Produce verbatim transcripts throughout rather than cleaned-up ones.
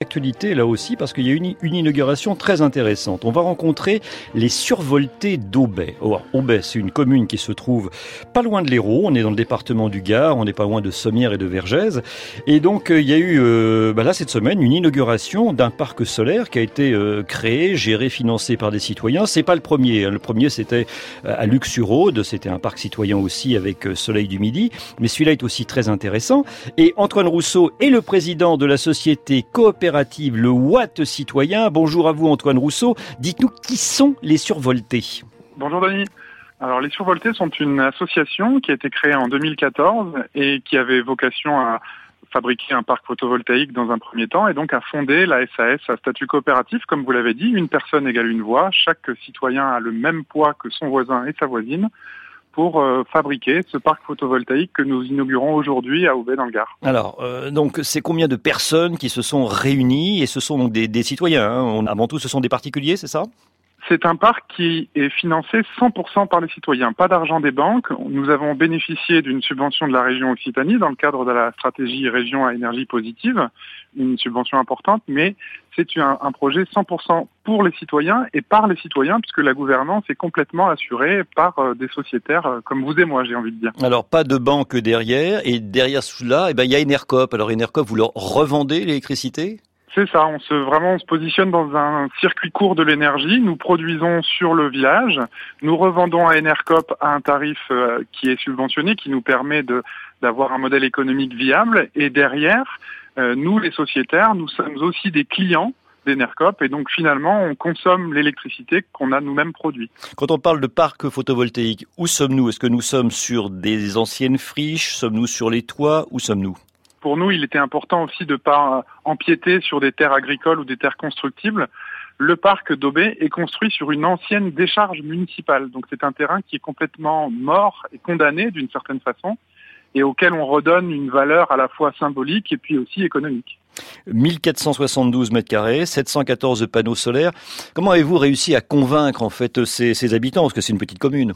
l'actualité là aussi parce qu'il y a une, une inauguration très intéressante. On va rencontrer les survoltés d'Aubais. Oh, Aubais, c'est une commune qui se trouve pas loin de l'Hérault. On est dans le département du Gard, on n'est pas loin de Sommières et de Vergès. Et donc euh, il y a eu euh, bah là cette semaine une inauguration d'un parc solaire qui a été euh, créé, géré, financé par des citoyens. C'est pas le premier. Hein. Le premier c'était à Luc-sur-Aude, c'était un parc citoyen aussi avec euh, Soleil du Midi. Mais celui-là est aussi très intéressant. Et Antoine Rousseau est le président de la société coopérative Le Watt Citoyen. Bonjour à vous Antoine Rousseau. Dites-nous qui sont les survoltés. Bonjour Denis. Alors les survoltés sont une association qui a été créée en deux mille quatorze et qui avait vocation à fabriquer un parc photovoltaïque dans un premier temps et donc à fonder la S A S à statut coopératif, comme vous l'avez dit, une personne égale une voix. Chaque citoyen a le même poids que son voisin et sa voisine pour euh, fabriquer ce parc photovoltaïque que nous inaugurons aujourd'hui à Aubais dans le Gard. Alors, euh, donc, c'est combien de personnes qui se sont réunies et ce sont donc des, des citoyens, hein. On, avant tout, ce sont des particuliers, c'est ça ? C'est un parc qui est financé cent pour cent par les citoyens, pas d'argent des banques. Nous avons bénéficié d'une subvention de la région Occitanie dans le cadre de la stratégie région à énergie positive, une subvention importante, mais c'est un, un projet cent pour cent pour les citoyens et par les citoyens, puisque la gouvernance est complètement assurée par euh, des sociétaires euh, comme vous et moi, j'ai envie de dire. Alors, pas de banque derrière, et derrière cela, eh ben, il y a Enercop. Alors, Enercop, vous leur revendez l'électricité ? C'est ça, on se vraiment on se positionne dans un circuit court de l'énergie. Nous produisons sur le village, nous revendons à Enercop à un tarif euh, qui est subventionné, qui nous permet de d'avoir un modèle économique viable. Et derrière, euh, nous les sociétaires, nous sommes aussi des clients d'Enercop et donc finalement on consomme l'électricité qu'on a nous-mêmes produite. Quand on parle de parc photovoltaïque, où sommes-nous ? Est-ce que nous sommes sur des anciennes friches ? Sommes-nous sur les toits ? Où sommes-nous ? Pour nous, il était important aussi de ne pas empiéter sur des terres agricoles ou des terres constructibles. Le parc d'Aubais est construit sur une ancienne décharge municipale. Donc c'est un terrain qui est complètement mort et condamné d'une certaine façon et auquel on redonne une valeur à la fois symbolique et puis aussi économique. mille quatre cent soixante-douze mètres carrés, sept cent quatorze panneaux solaires. Comment avez-vous réussi à convaincre en fait ces, ces habitants ? Parce que c'est une petite commune.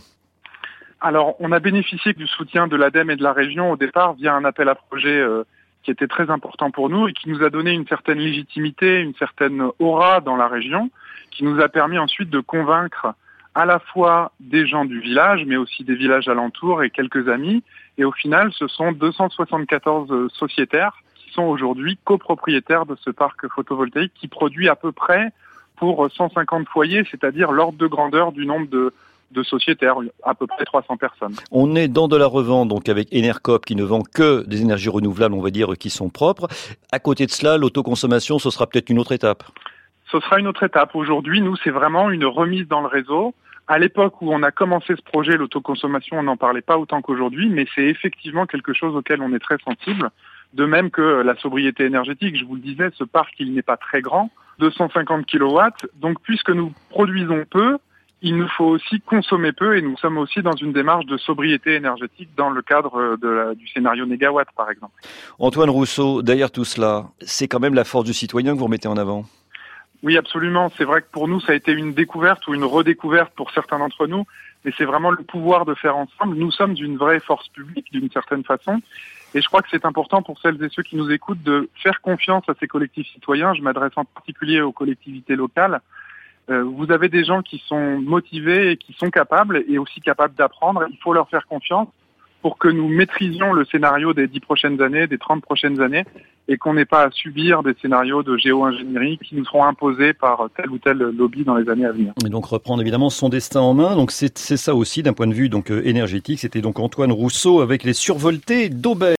Alors, on a bénéficié du soutien de l'ADEME et de la région au départ via un appel à projet euh, qui était très important pour nous et qui nous a donné une certaine légitimité, une certaine aura dans la région, qui nous a permis ensuite de convaincre à la fois des gens du village, mais aussi des villages alentours et quelques amis. Et au final, ce sont deux cent soixante-quatorze sociétaires qui sont aujourd'hui copropriétaires de ce parc photovoltaïque qui produit à peu près pour cent cinquante foyers, c'est-à-dire l'ordre de grandeur du nombre de de sociétaires, à peu près trois cents personnes. On est dans de la revente, donc avec Enercop qui ne vend que des énergies renouvelables, on va dire, qui sont propres. À côté de cela, l'autoconsommation, ce sera peut-être une autre étape. Ce sera une autre étape. Aujourd'hui, nous, c'est vraiment une remise dans le réseau. À l'époque où on a commencé ce projet, l'autoconsommation, on n'en parlait pas autant qu'aujourd'hui, mais c'est effectivement quelque chose auquel on est très sensible. De même que la sobriété énergétique, je vous le disais, ce parc, il n'est pas très grand, deux cent cinquante kilowatts. Donc, puisque nous produisons peu, il nous faut aussi consommer peu et nous sommes aussi dans une démarche de sobriété énergétique dans le cadre de la, du scénario négawatt, par exemple. Antoine Rousseau, derrière tout cela, c'est quand même la force du citoyen que vous remettez en avant. Oui, absolument. C'est vrai que pour nous, ça a été une découverte ou une redécouverte pour certains d'entre nous, mais c'est vraiment le pouvoir de faire ensemble. Nous sommes une vraie force publique d'une certaine façon et je crois que c'est important pour celles et ceux qui nous écoutent de faire confiance à ces collectifs citoyens. Je m'adresse en particulier aux collectivités locales. Euh, vous avez des gens qui sont motivés et qui sont capables et aussi capables d'apprendre. Il faut leur faire confiance pour que nous maîtrisions le scénario des dix prochaines années, des trente prochaines années et qu'on n'ait pas à subir des scénarios de géo-ingénierie qui nous seront imposés par tel ou tel lobby dans les années à venir. Et donc reprendre évidemment son destin en main. Donc c'est, c'est ça aussi d'un point de vue donc euh, énergétique. C'était donc Antoine Rousseau avec les survoltés d'Aubais.